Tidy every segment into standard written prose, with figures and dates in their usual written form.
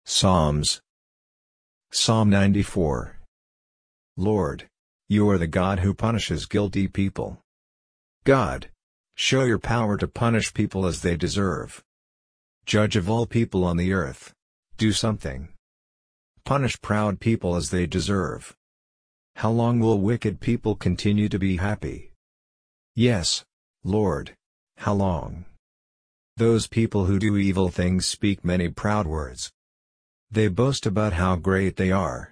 Psalms. Psalm 94. Lord, you are the God who punishes guilty people. God, show your power to punish people as they deserve. Judge of all people on the earth, do something. Punish proud people as they deserve. How long will wicked people continue to be happy? Yes, Lord, how long? Those people who do evil things speak many proud words. They boast about how great they are.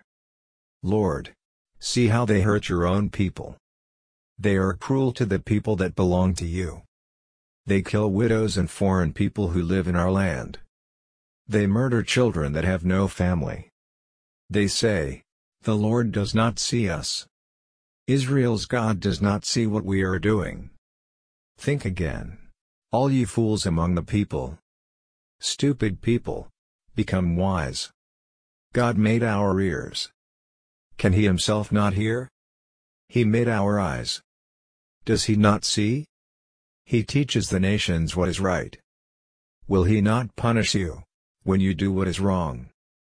Lord, see how they hurt your own people. They are cruel to the people that belong to you. They kill widows and foreign people who live in our land. They murder children that have no family. They say, "The Lord does not see us." Israel's God does not see what we are doing. Think again, all you fools among the people. Stupid people, become wise. God made our ears. Can He Himself not hear? He made our eyes. Does He not see? He teaches the nations what is right. Will He not punish you when you do what is wrong?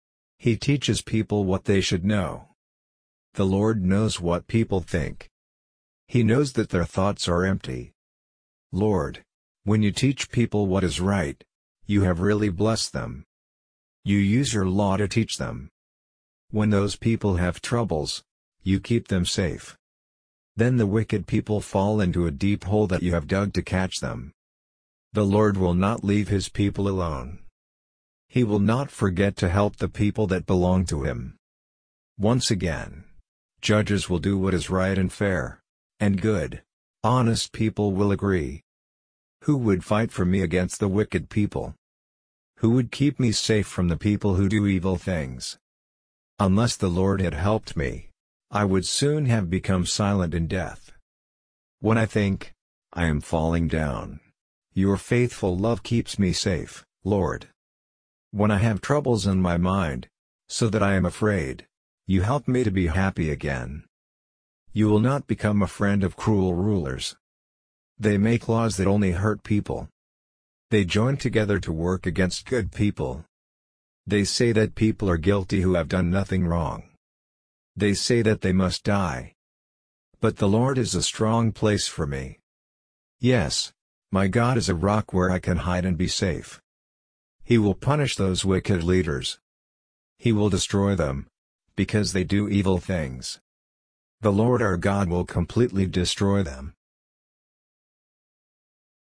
He teaches people what they should know. The Lord knows what people think. He knows that their thoughts are empty. Lord, when you teach people what is right, you have really blessed them. You use your law to teach them. When those people have troubles, you keep them safe. Then the wicked people fall into a deep hole that you have dug to catch them. The Lord will not leave His people alone. He will not forget to help the people that belong to Him. Once again, judges will do what is right and fair, and good, honest people will agree. Who would fight for me against the wicked people? Who would keep me safe from the people who do evil things? Unless the Lord had helped me, I would soon have become silent in death. When I think, I am falling down, your faithful love keeps me safe, Lord. When I have troubles in my mind, so that I am afraid, you help me to be happy again. You will not become a friend of cruel rulers. They make laws that only hurt people. They join together to work against good people. They say that people are guilty who have done nothing wrong. They say that they must die. But the Lord is a strong place for me. Yes, my God is a rock where I can hide and be safe. He will punish those wicked leaders. He will destroy them, because they do evil things. The Lord our God will completely destroy them.